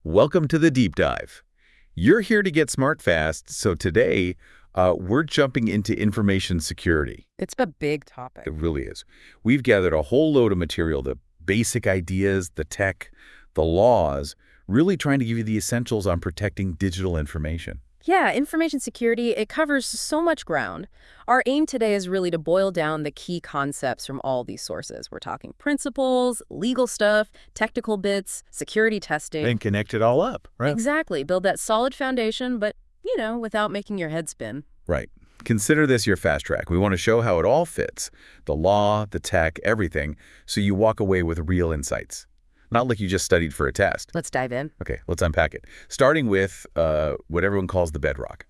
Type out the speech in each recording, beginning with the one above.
Welcome to the deep dive. You're here to get smart fast, so today we're jumping into information security. It's a big topic. It really is. We've gathered a whole load of material, the basic ideas, the tech, the laws, really trying to give you the essentials on protecting digital information. Yeah, information security, it covers so much ground. Our aim today is really to boil down the key concepts from all these sources. We're talking principles, legal stuff, technical bits, security testing. And connect it all up, right? Exactly. Build that solid foundation, but, without making your head spin. Right. Consider this your fast track. We want to show how it all fits, the law, the tech, everything, so you walk away with real insights. Not like you just studied for a test. Let's dive in. Okay, let's unpack it. Starting with what everyone calls the bedrock,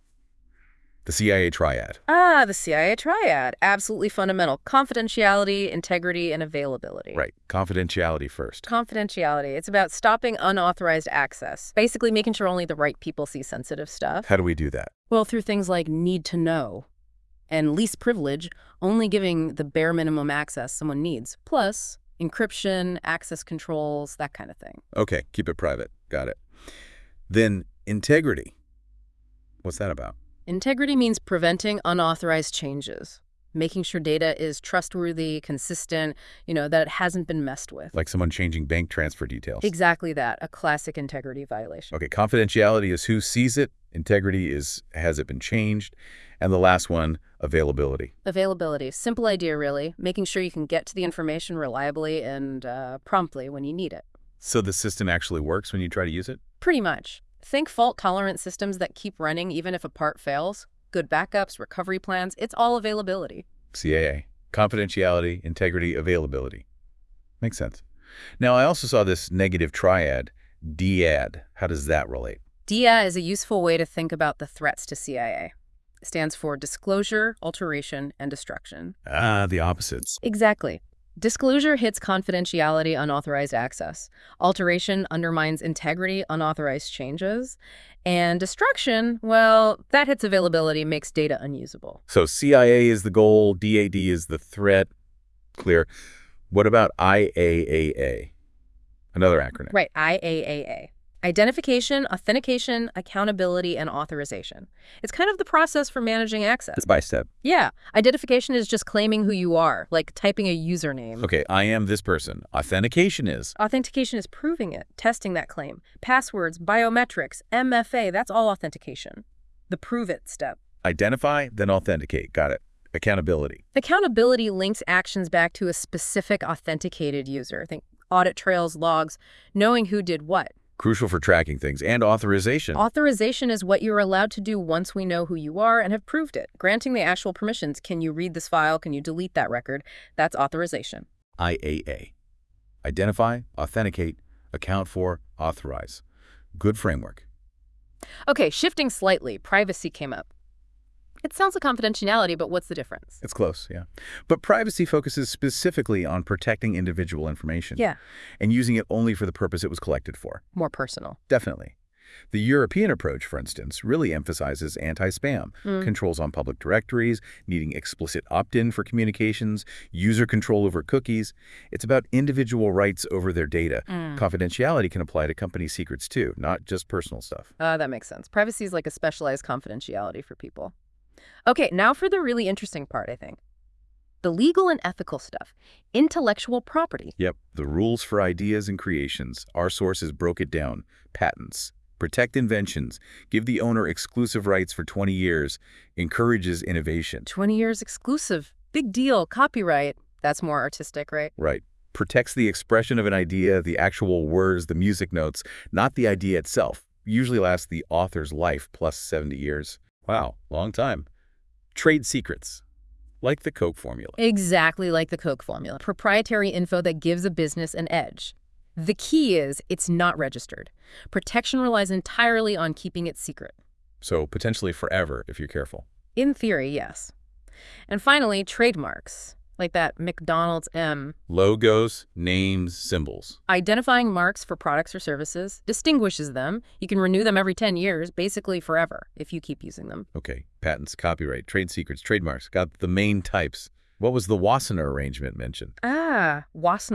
the CIA triad. The CIA triad. Absolutely fundamental. Confidentiality, integrity, and availability. Right, confidentiality first. Confidentiality. It's about stopping unauthorized access. Basically making sure only the right people see sensitive stuff. How do we do that? Well, through things like need to know and least privilege, only giving the bare minimum access someone needs. Plus, encryption, access controls, that kind of thing. Okay, keep it private. Got it. Then integrity. What's that about? Integrity means preventing unauthorized changes, making sure data is trustworthy, consistent, that it hasn't been messed with. Like someone changing bank transfer details. Exactly that, a classic integrity violation. Okay, confidentiality is who sees it. Integrity is has it been changed. And the last one, availability. Availability, simple idea really, making sure you can get to the information reliably and promptly when you need it. So the system actually works when you try to use it? Pretty much. Think fault-tolerant systems that keep running even if a part fails. Good backups, recovery plans, it's all availability. CAA. Confidentiality, integrity, availability. Makes sense. Now, I also saw this negative triad, DAD. How does that relate? DIA is a useful way to think about the threats to CIA. It stands for disclosure, alteration, and destruction. Ah, the opposites. Exactly. Disclosure hits confidentiality, unauthorized access. Alteration undermines integrity, unauthorized changes. And destruction, well, that hits availability, makes data unusable. So CIA is the goal, DAD is the threat. Clear. What about IAAA? Another acronym. Right, IAAA. Identification, authentication, accountability, and authorization. It's kind of the process for managing access. Step by step. Yeah, identification is just claiming who you are, like typing a username. Okay, I am this person. Authentication is? Authentication is proving it, testing that claim. Passwords, biometrics, MFA, that's all authentication. The prove it step. Identify, then authenticate. Got it. Accountability. Accountability links actions back to a specific authenticated user. Think audit trails, logs, knowing who did what. Crucial for tracking things. And authorization. Authorization is what you're allowed to do once we know who you are and have proved it. Granting the actual permissions. Can you read this file? Can you delete that record? That's authorization. IAA. Identify, authenticate, account for, authorize. Good framework. Okay, shifting slightly, privacy came up. It sounds like confidentiality, but what's the difference? It's close, yeah. But privacy focuses specifically on protecting individual information. Yeah. And using it only for the purpose it was collected for. More personal. Definitely. The European approach, for instance, really emphasizes anti-spam, controls on public directories, needing explicit opt-in for communications, user control over cookies. It's about individual rights over their data. Confidentiality can apply to company secrets too, not just personal stuff. That makes sense. Privacy is like a specialized confidentiality for people. Okay, now for the really interesting part, I think. The legal and ethical stuff. Intellectual property. Yep, the rules for ideas and creations. Our sources broke it down. Patents. Protect inventions. Give the owner exclusive rights for 20 years. Encourages innovation. 20 years exclusive. Big deal. Copyright. That's more artistic, right? Right. Protects the expression of an idea, the actual words, the music notes, not the idea itself. Usually lasts the author's life plus 70 years. Wow, long time. Trade secrets, like the Coke formula. Exactly like the Coke formula. Proprietary info that gives a business an edge. The key is it's not registered. Protection relies entirely on keeping it secret. So potentially forever if you're careful. In theory, yes. And finally, trademarks, like that McDonald's M. Logos, names, symbols. Identifying marks for products or services distinguishes them. You can renew them every 10 years, basically forever, if you keep using them. Okay, patents, copyright, trade secrets, trademarks. Got the main types. What was the Wassenaar arrangement mentioned? Wassenaar.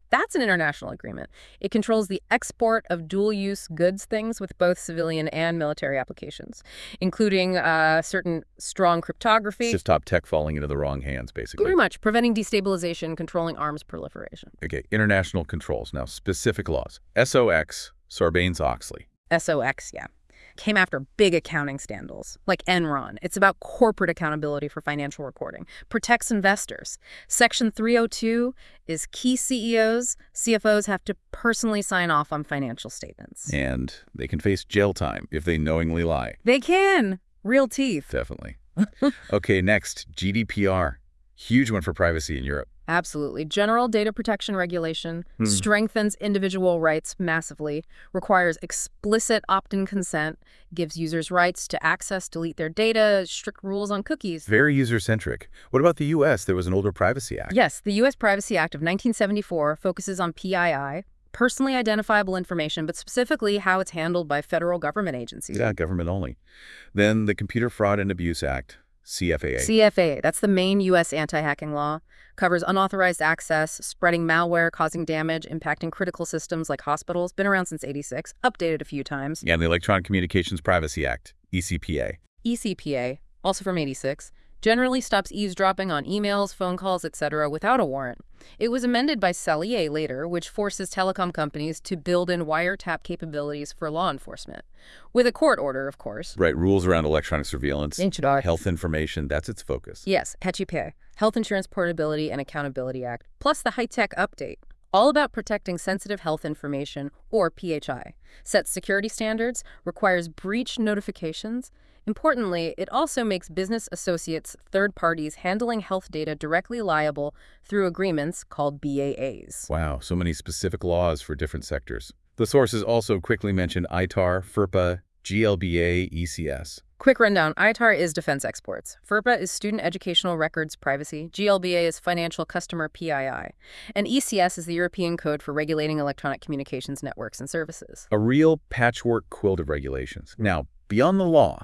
That's an international agreement. It controls the export of dual-use goods things with both civilian and military applications, including certain strong cryptography. It's just top tech falling into the wrong hands, basically. Pretty much, preventing destabilization, controlling arms proliferation. Okay, international controls. Now, specific laws. SOX, Sarbanes-Oxley. SOX, yeah. Came after big accounting scandals, like Enron. It's about corporate accountability for financial reporting. Protects investors. Section 302 is key CEOs, CFOs have to personally sign off on financial statements. And they can face jail time if they knowingly lie. They can. Real teeth. Definitely. Okay, next, GDPR. Huge one for privacy in Europe. Absolutely. General Data Protection Regulation strengthens individual rights massively, requires explicit opt-in consent, gives users rights to access, delete their data, strict rules on cookies. Very user-centric. What about the U.S.? There was an older Privacy Act. Yes, the U.S. Privacy Act of 1974 focuses on PII, personally identifiable information, but specifically how it's handled by federal government agencies. Yeah, government only. Then the Computer Fraud and Abuse Act, CFAA. CFAA, that's the main U.S. anti-hacking law, covers unauthorized access, spreading malware, causing damage, impacting critical systems like hospitals. Been around since '86, updated a few times. And the Electronic Communications Privacy Act, ECPA. ECPA, also from '86, generally stops eavesdropping on emails, phone calls, etc. without a warrant. It was amended by CELIA later, which forces telecom companies to build in wiretap capabilities for law enforcement. With a court order, of course. Right, rules around electronic surveillance, Inchidar. health information, that's its focus. Yes, HIPAA, Health Insurance Portability and Accountability Act, plus the high-tech update. All about protecting sensitive health information, or PHI. Sets security standards, requires breach notifications. Importantly, it also makes business associates, third parties handling health data directly liable through agreements called BAAs. Wow, so many specific laws for different sectors. The sources also quickly mention ITAR, FERPA, GLBA, ECS. Quick rundown, ITAR is defense exports. FERPA is student educational records privacy. GLBA is financial customer PII. And ECS is the European code for regulating electronic communications networks and services. A real patchwork quilt of regulations. Now, beyond the law,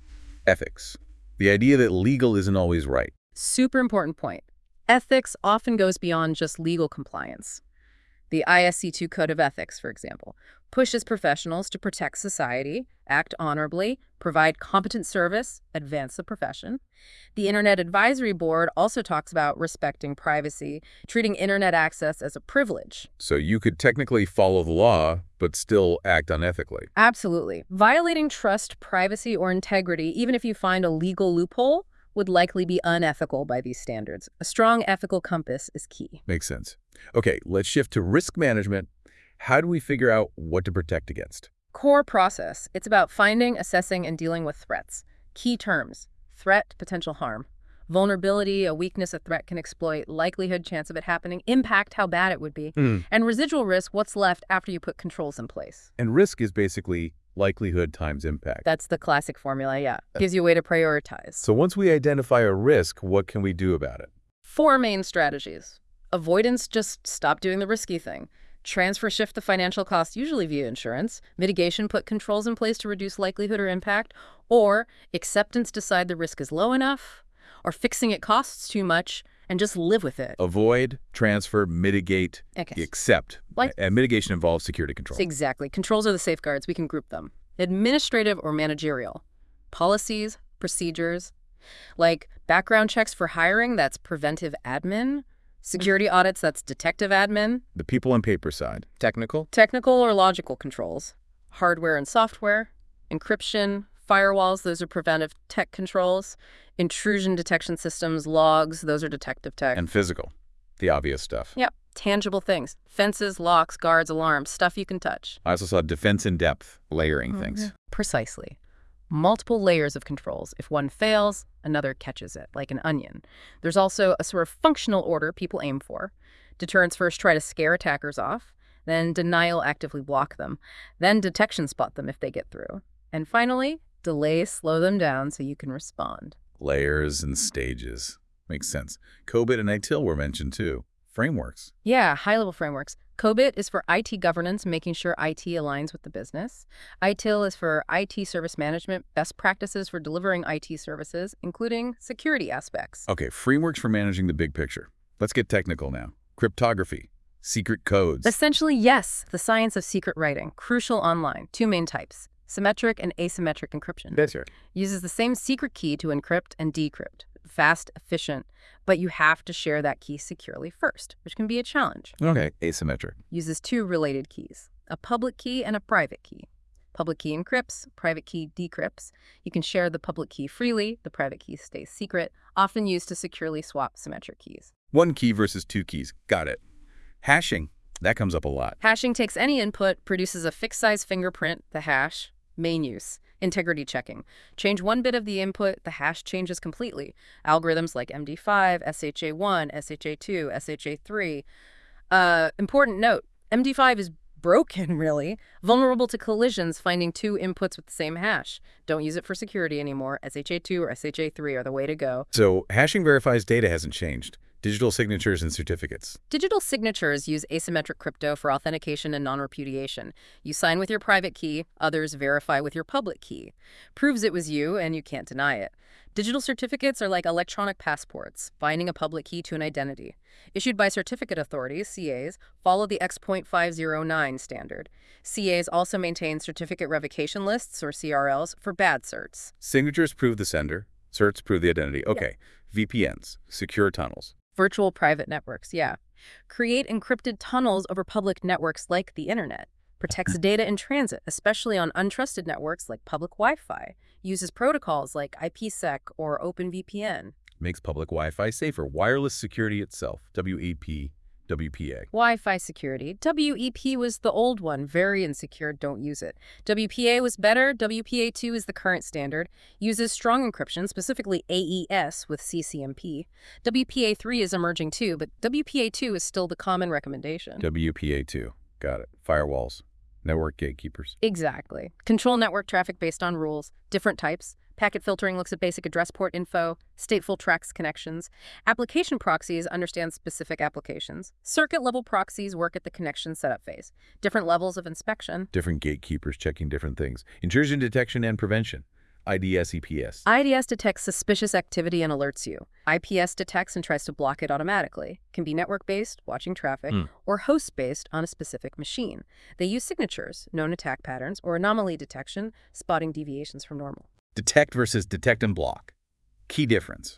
ethics. The idea that legal isn't always right. Super important point. Ethics often goes beyond just legal compliance. The ISC2 Code of Ethics, for example, pushes professionals to protect society, act honorably, provide competent service, advance the profession. The Internet Advisory Board also talks about respecting privacy, treating Internet access as a privilege. So you could technically follow the law, but still act unethically. Absolutely. Violating trust, privacy, or integrity, even if you find a legal loophole, would likely be unethical by these standards. A strong ethical compass is key. Makes sense. Okay, let's shift to risk management. How do we figure out what to protect against? Core process. It's about finding, assessing, and dealing with threats. Key terms: threat, potential harm. Vulnerability, a weakness a threat can exploit, likelihood, chance of it happening, impact, how bad it would be. And residual risk, what's left after you put controls in place. And risk is basically likelihood times impact. That's the classic formula, yeah. Gives you a way to prioritize. So once we identify a risk, what can we do about it? 4 main strategies. Avoidance, just stop doing the risky thing. Transfer shift the financial cost, usually via insurance. Mitigation, put controls in place to reduce likelihood or impact. Or acceptance, decide the risk is low enough. Or fixing it costs too much and just live with it. Avoid, transfer, mitigate, Okay. accept. And mitigation involves security control. Exactly. Controls are the safeguards. We can group them. Administrative or managerial. Policies, procedures. Like background checks for hiring, that's preventive admin. Security audits, that's detective admin. The people and paper side. Technical? Technical or logical controls. Hardware and software. Encryption, firewalls, those are preventive tech controls. Intrusion detection systems, logs, those are detective tech. And physical. The obvious stuff. Yep, tangible things. Fences, locks, guards, alarms, stuff you can touch. I also saw defense in depth, layering things. Precisely. Multiple layers of controls. If one fails, another catches it, like an onion. There's also a sort of functional order people aim for. Deterrence first try to scare attackers off, then denial actively block them, then detection spot them if they get through. And finally, delay slow them down so you can respond. Layers and stages. Makes sense. COBIT and ITIL were mentioned too. Frameworks. Yeah, high-level frameworks. COBIT is for IT governance, making sure IT aligns with the business. ITIL is for IT service management, best practices for delivering IT services, including security aspects. Okay, frameworks for managing the big picture. Let's get technical now. Cryptography. Secret codes. Essentially, yes, the science of secret writing, crucial online. Two main types, symmetric and asymmetric encryption. That's right. Uses the same secret key to encrypt and decrypt. Fast, efficient, but you have to share that key securely first, which can be a challenge. Okay, asymmetric. Uses two related keys, a public key and a private key. Public key encrypts, private key decrypts. You can share the public key freely, the private key stays secret, often used to securely swap symmetric keys. One key versus two keys. Got it. Hashing. That comes up a lot. Hashing takes any input, produces a fixed-size fingerprint, the hash. Main use. Integrity checking. Change one bit of the input, the hash changes completely. Algorithms like MD5, SHA-1, SHA-2, SHA-3. Important note, MD5 is broken, really. Vulnerable to collisions finding two inputs with the same hash. Don't use it for security anymore. SHA-2 or SHA-3 are the way to go. So hashing verifies data hasn't changed. Digital signatures and certificates. Digital signatures use asymmetric crypto for authentication and non-repudiation. You sign with your private key, others verify with your public key. Proves it was you, and you can't deny it. Digital certificates are like electronic passports, binding a public key to an identity. Issued by certificate authorities, CAs, follow the X.509 standard. CAs also maintain certificate revocation lists, or CRLs, for bad certs. Signatures prove the sender. Certs prove the identity. Okay. Yeah. VPNs. Secure tunnels. Virtual private networks, yeah. Create encrypted tunnels over public networks like the internet. Protects data in transit, especially on untrusted networks like public Wi-Fi. Uses protocols like IPsec or OpenVPN. Makes public Wi-Fi safer. Wireless security itself. WEP, WPA. Wi-Fi security. WEP was the old one. Very insecure. Don't use it. WPA was better. WPA2 is the current standard. Uses strong encryption, specifically AES with CCMP. WPA3 is emerging too, but WPA2 is still the common recommendation. WPA2. Got it. Firewalls. Network gatekeepers. Exactly. Control network traffic based on rules. Different types. Packet filtering looks at basic address port info. Stateful tracks connections. Application proxies understand specific applications. Circuit-level proxies work at the connection setup phase. Different levels of inspection. Different gatekeepers checking different things. Intrusion detection and prevention. IDS, EPS. IDS detects suspicious activity and alerts you. IPS detects and tries to block it automatically. Can be network-based, watching traffic, or host-based on a specific machine. They use signatures, known attack patterns, or anomaly detection, spotting deviations from normal. Detect versus detect and block. Key difference.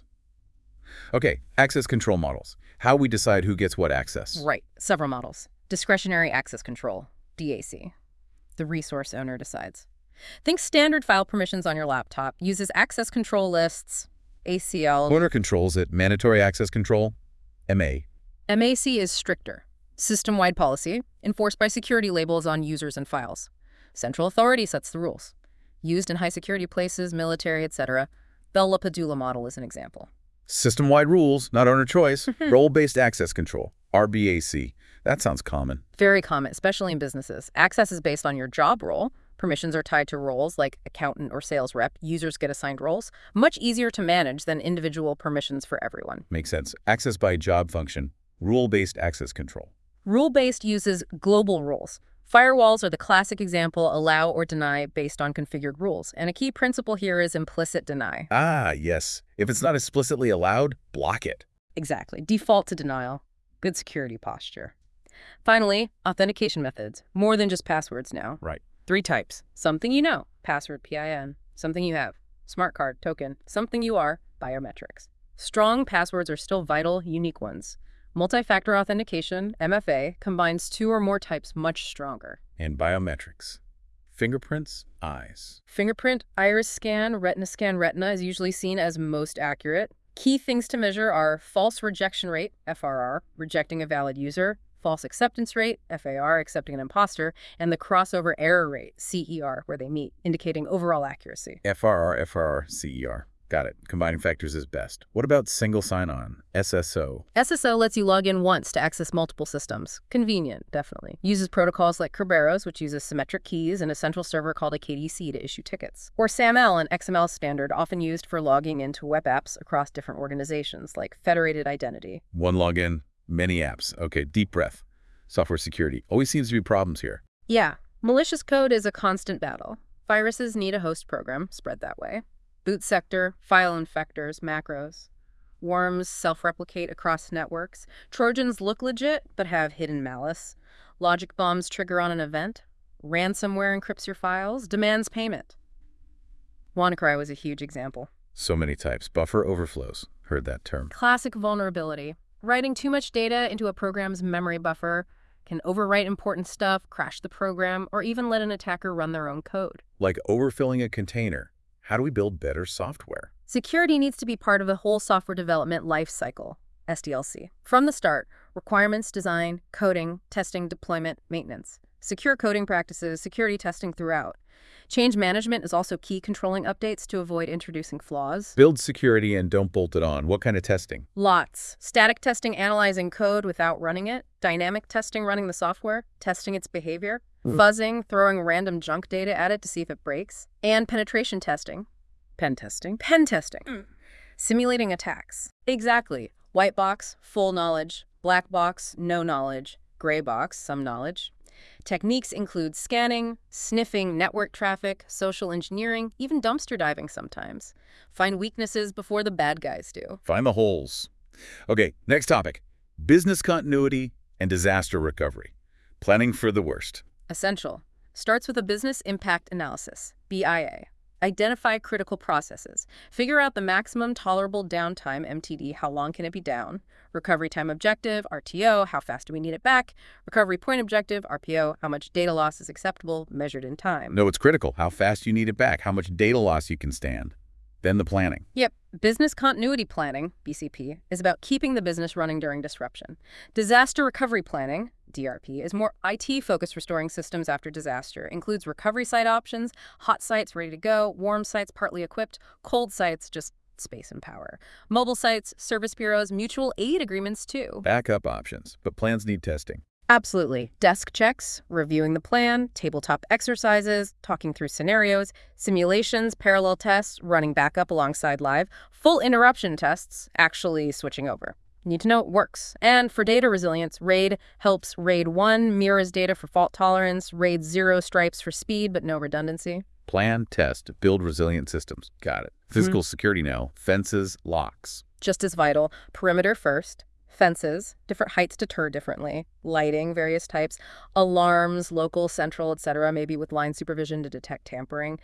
Okay, access control models. How we decide who gets what access. Right, several models. Discretionary access control, DAC. The resource owner decides. Think standard file permissions on your laptop. Uses access control lists, ACL. Owner controls it. Mandatory access control, MA. MAC is stricter. System-wide policy, enforced by security labels on users and files. Central authority sets the rules. Used in high-security places, military, etc. Bell LaPadula model is an example. System-wide rules, not owner choice. Role-based access control, RBAC. That sounds common. Very common, especially in businesses. Access is based on your job role. Permissions are tied to roles like accountant or sales rep. Users get assigned roles. Much easier to manage than individual permissions for everyone. Makes sense. Access by job function, rule-based access control. Rule-based uses global rules. Firewalls are the classic example, allow or deny based on configured rules. And a key principle here is implicit deny. Ah, yes. If it's not explicitly allowed, block it. Exactly. Default to denial. Good security posture. Finally, authentication methods. More than just passwords now. Right. 3 types. Something you know, password, PIN. Something you have, smart card, token. Something you are, biometrics. Strong passwords are still vital, unique ones. Multi-factor authentication, MFA, combines 2 or more types much stronger. And biometrics. Fingerprints, eyes. Fingerprint, iris scan, retina is usually seen as most accurate. Key things to measure are false rejection rate, FRR, rejecting a valid user, false acceptance rate, FAR, accepting an imposter, and the crossover error rate, CER, where they meet, indicating overall accuracy. FRR, CER. Got it. Combining factors is best. What about single sign-on, SSO? SSO lets you log in once to access multiple systems. Convenient, definitely. Uses protocols like Kerberos, which uses symmetric keys, and a central server called a KDC to issue tickets. Or SAML, an XML standard often used for logging into web apps across different organizations, like federated identity. One login, many apps. Okay, deep breath. Software security. Always seems to be problems here. Yeah. Malicious code is a constant battle. Viruses need a host program, spread that way. Boot sector, file infectors, macros. Worms self-replicate across networks. Trojans look legit, but have hidden malice. Logic bombs trigger on an event. Ransomware encrypts your files, demands payment. WannaCry was a huge example. So many types. Buffer overflows. Heard that term. Classic vulnerability. Writing too much data into a program's memory buffer can overwrite important stuff, crash the program, or even let an attacker run their own code. Like overfilling a container. How do we build better software? Security needs to be part of the whole software development lifecycle, SDLC. From the start, requirements, design, coding, testing, deployment, maintenance. Secure coding practices, security testing throughout. Change management is also key, controlling updates to avoid introducing flaws. Build security and don't bolt it on. What kind of testing? Lots. Static testing, analyzing code without running it. Dynamic testing, running the software, testing its behavior. Fuzzing, throwing random junk data at it to see if it breaks. And penetration testing. Pen testing. Pen testing. Simulating attacks. Exactly. White box, full knowledge. Black box, no knowledge. Gray box, some knowledge. Techniques include scanning, sniffing network traffic, social engineering, even dumpster diving sometimes. Find weaknesses before the bad guys do. Find the holes. Okay, next topic. Business continuity and disaster recovery. Planning for the worst. Essential. Starts with a business impact analysis, BIA. Identify critical processes. Figure out the maximum tolerable downtime, MTD, how long can it be down? Recovery time objective, RTO, how fast do we need it back? Recovery point objective, RPO, how much data loss is acceptable, measured in time. No, it's critical. How fast you need it back, how much data loss you can stand. Then the planning. Yep. Business continuity planning, BCP, is about keeping the business running during disruption. Disaster recovery planning, DRP, is more IT-focused, restoring systems after disaster. Includes recovery site options, hot sites ready to go, warm sites partly equipped, cold sites just space and power. Mobile sites, service bureaus, mutual aid agreements too. Backup options, but plans need testing. Absolutely. Desk checks, reviewing the plan, tabletop exercises, talking through scenarios, simulations, parallel tests, running backup alongside live, full interruption tests, actually switching over. Need to know it works. And for data resilience, RAID helps. RAID 1 mirrors data for fault tolerance, RAID 0 stripes for speed but no redundancy. Plan, test, build resilient systems. Got it. Physical security now. Fences, locks. Just as vital. Perimeter first. Fences, different heights deter differently. Lighting, various types. Alarms, local, central, etc., maybe with line supervision to detect tampering.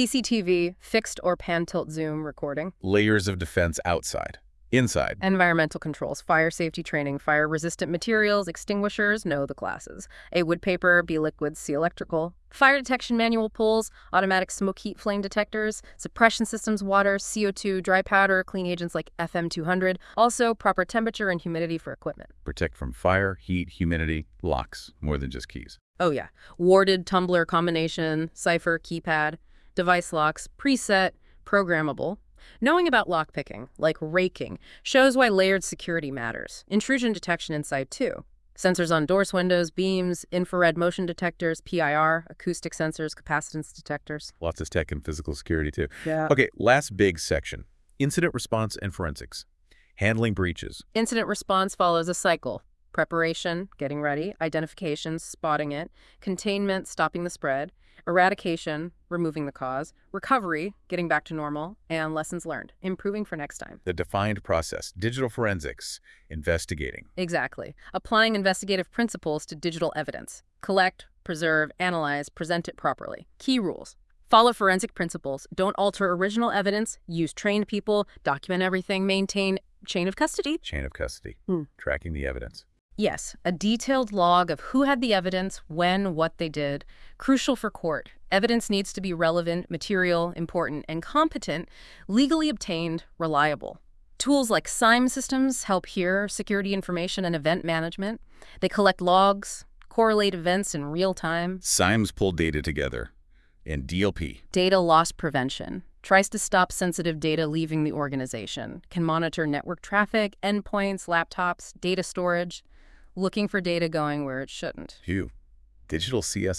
CCTV, fixed or pan-tilt zoom recording. Layers of defense outside. Inside. Environmental controls, fire safety training, fire-resistant materials, extinguishers, know the classes. A wood paper, B liquids, C electrical. Fire detection manual pulls, automatic smoke heat flame detectors, suppression systems, water, CO2, dry powder, clean agents like FM200. Also, proper temperature and humidity for equipment. Protect from fire, heat, humidity, locks, more than just keys. Oh yeah, warded tumbler combination, cipher, keypad, device locks, preset, programmable. Knowing about lockpicking, like raking, shows why layered security matters. Intrusion detection inside too. Sensors on doors, windows, beams, infrared motion detectors, PIR, acoustic sensors, capacitance detectors. Lots of tech and physical security too. Yeah. Okay, last big section. Incident response and forensics. Handling breaches. Incident response follows a cycle. Preparation, getting ready, identification, spotting it, containment, stopping the spread, eradication, removing the cause, recovery, getting back to normal, and lessons learned, improving for next time. The defined process. Digital forensics. Investigating. Exactly. Applying investigative principles to digital evidence. Collect, preserve, analyze, present it properly. Key rules. Follow forensic principles. Don't alter original evidence. Use trained people. Document everything. Maintain chain of custody. Chain of custody. Tracking the evidence. Yes, a detailed log of who had the evidence, when, what they did. Crucial for court. Evidence needs to be relevant, material, important, and competent, legally obtained, reliable. Tools like SIME systems help here, security information and event management. They collect logs, correlate events in real time. SIMEs pull data together. And DLP. Data loss prevention. Tries to stop sensitive data leaving the organization. Can monitor network traffic, endpoints, laptops, data storage. Looking for data going where it shouldn't. Phew. Digital CSI.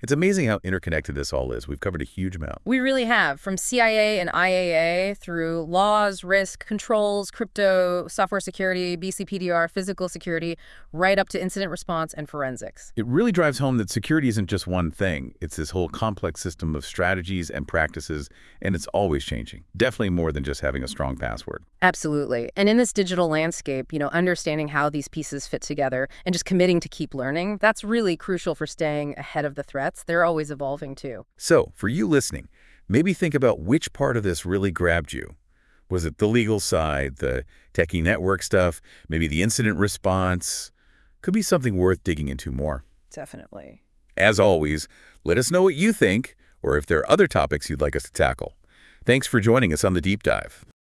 It's amazing how interconnected this all is. We've covered a huge amount. We really have, from CIA and IAA through laws, risk, controls, crypto, software security, BCPDR, physical security, right up to incident response and forensics. It really drives home that security isn't just one thing. It's this whole complex system of strategies and practices, and it's always changing. Definitely more than just having a strong password. Absolutely. And in this digital landscape, understanding how these pieces fit together and just committing to keep learning, that's really crucial for staying ahead of the threats. They're always evolving too. So, for you listening, maybe think about which part of this really grabbed you. Was it the legal side, the techie network stuff, maybe the incident response? Could be something worth digging into more. Definitely. As always, let us know what you think or if there are other topics you'd like us to tackle. Thanks for joining us on The Deep Dive.